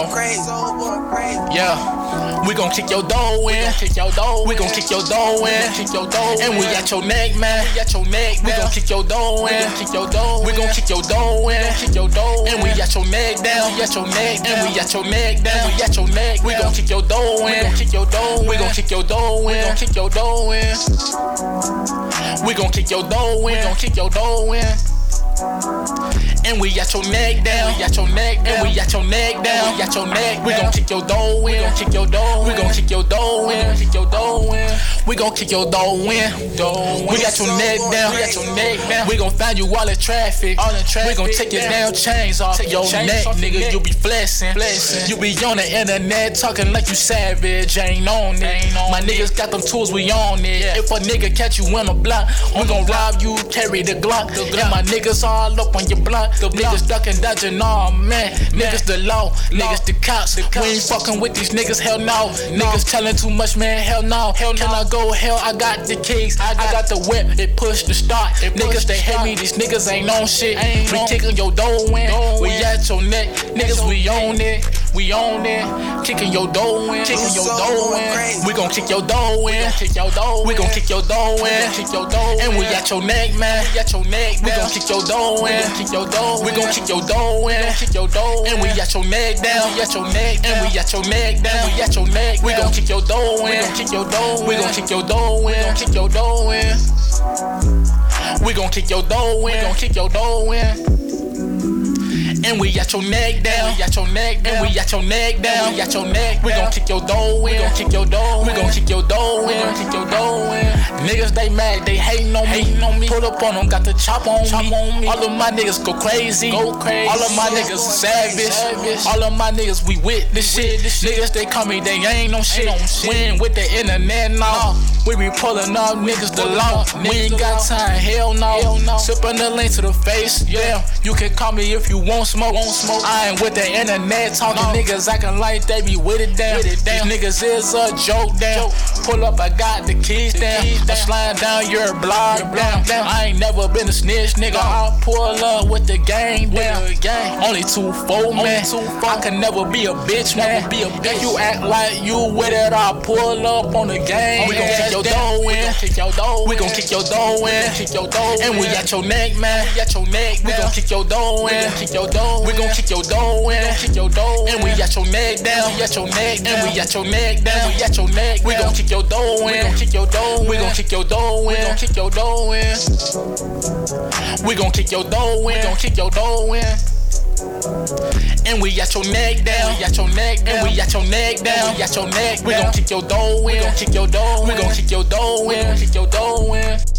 Yeah, we gon' kick your dough in. We gon' kick your dough in. And we at your neck, man. We gon' kick your dough in. We gon' kick your dough in. And we at your neck down. And we at your neck down. We gon' kick your dough in. We gon' kick your dough in. We gon' kick your dough in. And we at your neck down. And we at your neck down. We gon' kick your dough in. We gon' kick your dough in. We gon' kick your dough in. We got your neck down. We gon' find you all in traffic. We gon' take your damn chains off your neck, nigga. You be flexing. You be on the internet talking like you savage. Ain't on it. My niggas got them tools, we on it. If a nigga catch you in a block, we gon' rob you, carry the Glock. And my niggas all up on your block. Niggas ducking, dodging, all man. Niggas the law, niggas the cops. We ain't fucking with these niggas, hell no. Niggas telling too much, man, hell no. Can I go hell? I got the keys, I got the whip, it push the start. Niggas they hate me, these niggas ain't on shit. We kicking your dough in, we at your neck. Niggas we own it, kicking your dough in, We gon' kick your dough in, we gon' kick your dough in, and we at your neck, man. We gon' kick your dough in, we gon' kick your dough in, and we at your neck down, and we at your neck down, we gon' kick your dough in, we gon' kick your dough in, we gon' kick your dough in. And we at your neck down, and we at your neck down, we gon' kick your dough in, we gon' kick your dough in. Niggas they mad, they hating on me. Pull up on them, got the chop on me. All of my niggas go crazy. All of my niggas savage. All of my niggas we with this shit. Niggas they call me, they ain't on shit. We ain't with the internet now. We be pulling up niggas the law. We ain't got time, hell no. Sippin' the link to the face, yeah. You can call me if you want smoke. I ain't with the internet talking niggas acting like they be with it down. These niggas is a joke down. Pull up, I got the keys down. I'm sliding down your block down. I ain't never been a snitch, nigga. I'll pull up with the gang down. Only 2-4, man. I can never be a bitch, man. If you act like you with it, I'll pull up on the gang. We gon' kick your dough in. We gon' kick your dough in. And we at your neck, man. We gon' kick your dough in. We gon' kick your dough in. And we at your neck down. And we at your neck down. We gon' kick your dough in. We gon' kick your dough in. We gon' kick your dough in. And we at your neck down. And we at your neck down. We gon' kick your dough in. We gon' kick your dough in.